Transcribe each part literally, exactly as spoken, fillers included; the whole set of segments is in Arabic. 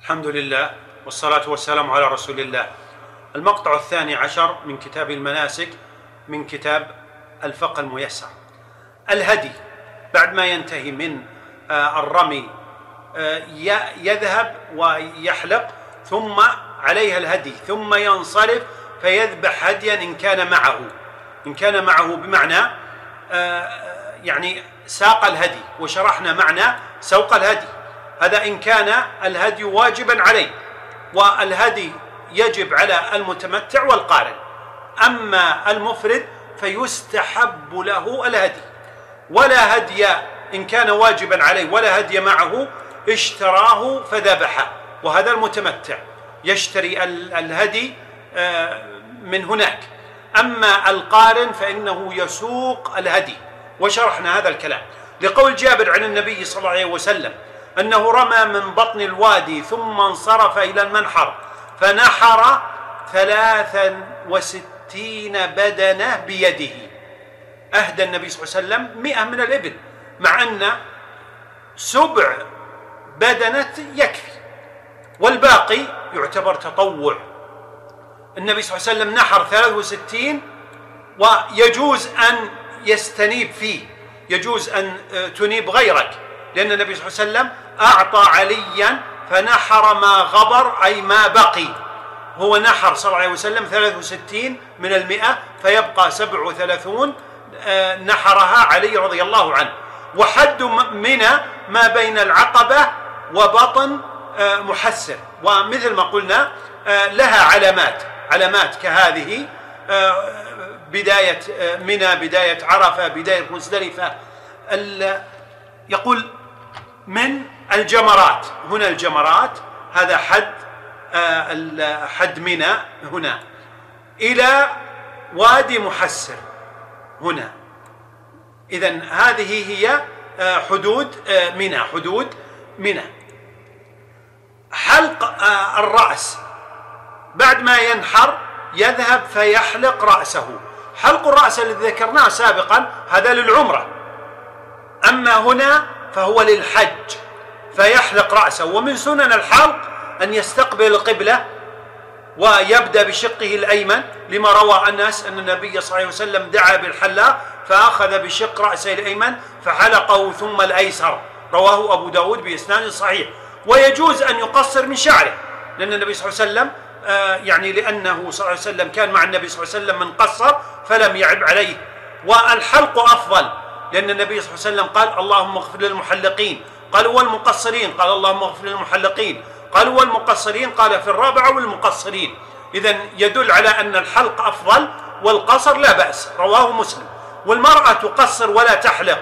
الحمد لله والصلاة والسلام على رسول الله. المقطع الثاني عشر من كتاب المناسك من كتاب الفقه الميسر. الهدي بعد ما ينتهي من الرمي يذهب ويحلق ثم عليها الهدي ثم ينصرف فيذبح هديا إن كان معه إن كان معه بمعنى يعني ساق الهدي، وشرحنا معنى سوق الهدي. هذا إن كان الهدي واجبا عليه، والهدي يجب على المتمتع والقارن. أما المفرد فيستحب له الهدي. ولا هدي إن كان واجبا عليه ولا هدي معه اشتراه فذبحه، وهذا المتمتع يشتري الهدي من هناك. أما القارن فإنه يسوق الهدي، وشرحنا هذا الكلام لقول جابر عن النبي صلى الله عليه وسلم أنه رمى من بطن الوادي ثم انصرف إلى المنحر فنحر ثلاثا وستين بدنة بيده. أهدى النبي صلى الله عليه وسلم مئة من الإبل، مع أن سبع بدنة يكفي والباقي يعتبر تطوع. النبي صلى الله عليه وسلم نحر ثلاث وستين، ويجوز أن يستنيب فيه، يجوز أن تنيب غيرك، لأن النبي صلى الله عليه وسلم أعطى عليا فنحر ما غبر أي ما بقي. هو نحر صلى الله عليه وسلم ثلاث وستين من المئة فيبقى سبع وثلاثون نحرها علي رضي الله عنه. وحد منى ما بين العقبة وبطن محسر، ومثل ما قلنا لها علامات علامات كهذه: بداية منى، بداية عرفة، بداية مزدلفة. يقول من الجمرات، هنا الجمرات هذا حد حد منى هنا، إلى وادي محسر هنا. إذن هذه هي حدود منى، حدود منى. حلق الرأس بعد ما ينحر يذهب فيحلق رأسه. حلق الرأس الذي ذكرناه سابقا هذا للعمرة، أما هنا فهو للحج فيحلق رأسه. ومن سنن الحلق أن يستقبل القبلة ويبدأ بشقه الأيمن، لما روى أنس أن النبي صلى الله عليه وسلم دعا بالحلاق فأخذ بشق رأسه الأيمن فحلقه ثم الأيسر، رواه أبو داود بإسناد صحيح. ويجوز أن يقصر من شعره، لأن النبي صلى الله عليه وسلم آه يعني لأنه صلى الله عليه وسلم كان مع النبي صلى الله عليه وسلم من قصر فلم يعب عليه. والحلق أفضل، لأن النبي صلى الله عليه وسلم قال: اللهم اغفر للمحلقين، قال والمقصرين، قال اللهم اغفر للمحلقين، قال والمقصرين، قال في الرابعة والمقصرين. إذن يدل على أن الحلق أفضل والقصر لا بأس، رواه مسلم. والمرأة تقصر ولا تحلق.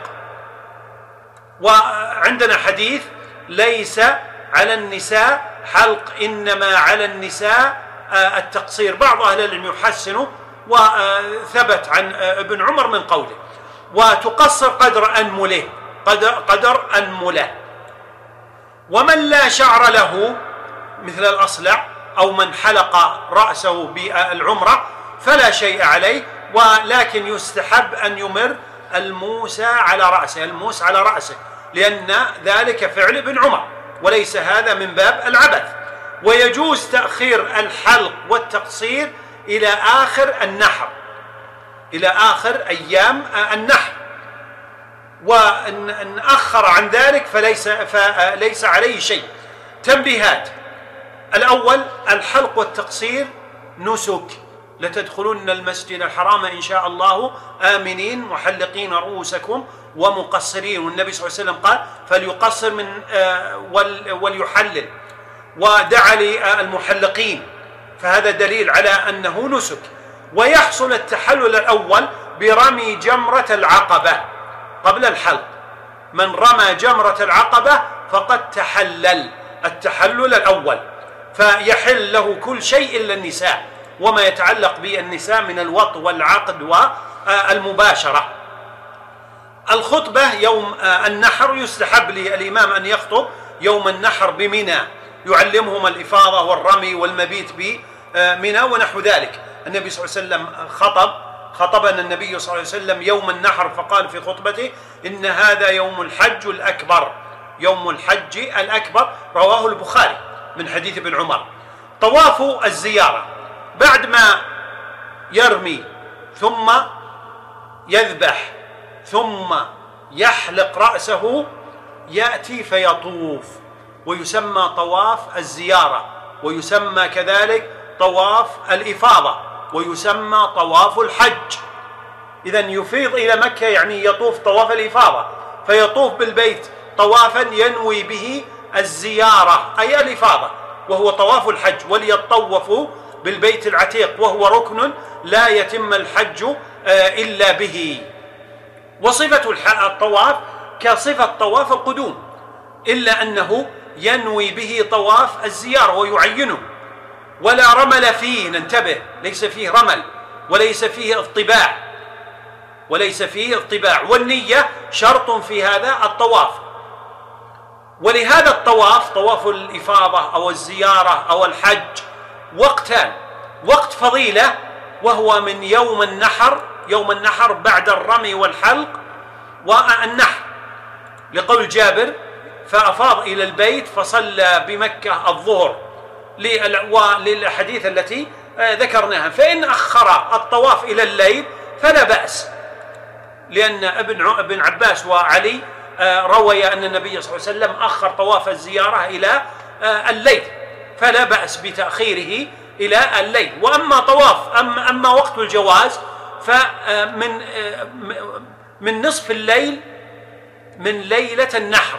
وعندنا حديث: ليس على النساء حلق، إنما على النساء التقصير. بعض أهل العلم يحسنه، وثبت عن ابن عمر من قوله. وتقصر قدر أنمله، قدر, قدر أنمله. ومن لا شعر له مثل الأصلع أو من حلق رأسه بالعمرة فلا شيء عليه، ولكن يستحب أن يمر الموسى على رأسه، الموس على رأسه، لأن ذلك فعل ابن عمر وليس هذا من باب العبث. ويجوز تأخير الحلق والتقصير إلى آخر النحر، إلى آخر أيام النحر. وإن أخر عن ذلك فليس, فليس عليه شيء. تنبيهات: الأول: الحلق والتقصير نسك، لتدخلن المسجد الحرام إن شاء الله آمنين محلقين رؤوسكم ومقصرين. والنبي صلى الله عليه وسلم قال: فليقصر من وليحلل، ودعا للمحلقين، فهذا دليل على أنه نسك. ويحصل التحلل الأول برمي جمرة العقبة قبل الحلق. من رمى جمرة العقبة فقد تحلل التحلل الأول، فيحل له كل شيء إلا النساء وما يتعلق بالنساء من الوط والعقد والمباشرة. الخطبة يوم النحر يستحب للإمام أن يخطب يوم النحر بمنى، يعلمهم الإفاضة والرمي والمبيت بمنى ونحو ذلك. النبي صلى الله عليه وسلم خطب خطبنا النبي صلى الله عليه وسلم يوم النحر فقال في خطبته: إن هذا يوم الحج الأكبر، يوم الحج الأكبر، رواه البخاري. من حديث ابن عمر. طواف الزيارة بعد ما يرمي ثم يذبح ثم يحلق رأسه يأتي فيطوف، ويسمى طواف الزيارة، ويسمى كذلك طواف الإفاضة، ويسمى طواف الحج. إذن يفيض إلى مكة يعني يطوف طواف الإفاضة، فيطوف بالبيت طوافا ينوي به الزيارة أي الإفاضة، وهو طواف الحج. وليطوفوا بالبيت العتيق وهو ركن لا يتم الحج إلا به. وصفة الطواف كصفة طواف القدوم، إلا أنه ينوي به طواف الزيارة ويعينه، ولا رمل فيه، ننتبه، ليس فيه رمل وليس فيه اطباع وليس فيه اطباع والنية شرط في هذا الطواف. ولهذا الطواف، طواف الإفاضة أو الزيارة أو الحج، وقتان: وقت فضيلة وهو من يوم النحر، يوم النحر بعد الرمي والحلق والنحر، لقول جابر: فأفاض إلى البيت فصلى بمكة الظهر، وللأحاديث التي ذكرناها. فإن أخر الطواف إلى الليل فلا بأس، لأن ابن عباس وعلي روي أن النبي صلى الله عليه وسلم أخر طواف الزيارة إلى الليل، فلا بأس بتأخيره إلى الليل. وأما طواف أما, أما وقت الجواز فمن من نصف الليل من ليلة النحر،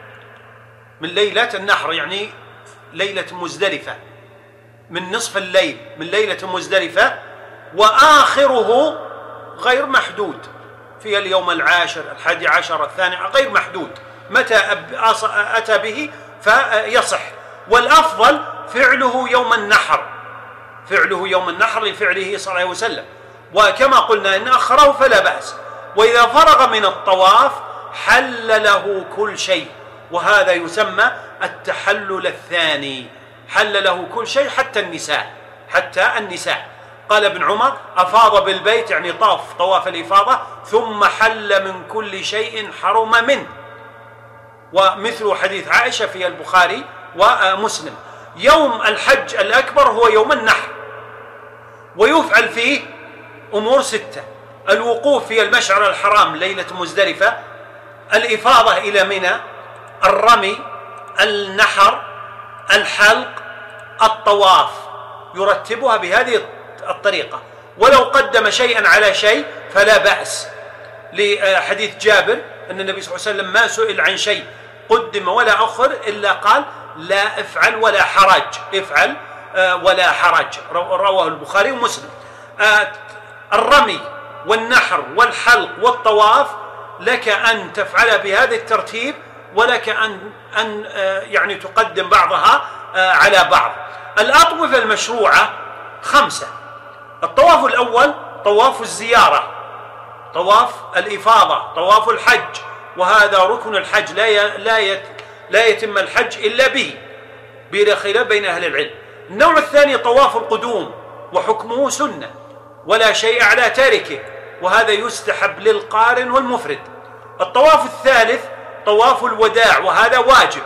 من ليلة النحر يعني ليلة مزدلفة، من نصف الليل من ليلة مزدلفة، وآخره غير محدود، في اليوم العاشر، الحادي عشر، الثاني، غير محدود، متى أتى به فيصح. والأفضل فعله يوم النحر، فعله يوم النحر لفعله صلى الله عليه وسلم، وكما قلنا إن أخره فلا بأس. وإذا فرغ من الطواف حل له كل شيء، وهذا يسمى التحلل الثاني، حل له كل شيء حتى النساء، حتى النساء. قال ابن عمر: أفاض بالبيت يعني طاف طواف الإفاضة ثم حل من كل شيء حرم منه. ومثل حديث عائشة في البخاري ومسلم. يوم الحج الأكبر هو يوم النحر، ويفعل فيه أمور ستة: الوقوف في المشعر الحرام ليلة مزدلفة، الإفاضة إلى منى، الرمي، النحر، الحلق، الطواف، يرتبها بهذه الطريقة. ولو قدم شيئا على شيء فلا بأس، لحديث جابر أن النبي صلى الله عليه وسلم ما سئل عن شيء قدم ولا أخر إلا قال: لا افعل ولا حرج، افعل ولا حرج، رواه البخاري ومسلم. الرمي والنحر والحلق والطواف لك أن تفعل بهذا الترتيب، ولك أن أن يعني تقدم بعضها على بعض. الأطوفة المشروعة خمسة: الطواف الأول طواف الزيارة، طواف الإفاضة، طواف الحج، وهذا ركن الحج، لا لا لا يتم الحج إلا به، بلا خلاف بين أهل العلم. النوع الثاني طواف القدوم، وحكمه سنة ولا شيء على تاركه، وهذا يستحب للقارن والمفرد. الطواف الثالث طواف الوداع، وهذا واجب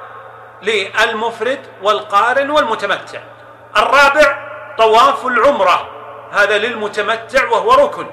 للمفرد والقارن والمتمتع. الرابع طواف العمرة، هذا للمتمتع وهو ركن،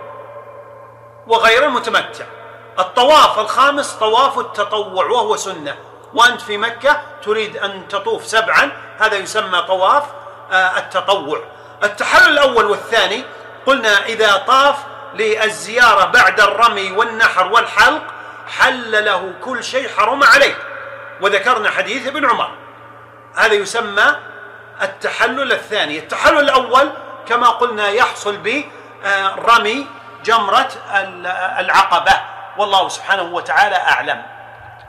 وغير المتمتع. الطواف الخامس طواف التطوع، وهو سنة، وأنت في مكة تريد أن تطوف سبعا، هذا يسمى طواف التطوع. التحلل الأول والثاني قلنا إذا طاف للزيارة بعد الرمي والنحر والحلق حل له كل شيء حرم عليه، وذكرنا حديث ابن عمر، هذا يسمى التحلل الثاني. التحلل الأول كما قلنا يحصل برمي جمرة العقبة، والله سبحانه وتعالى أعلم.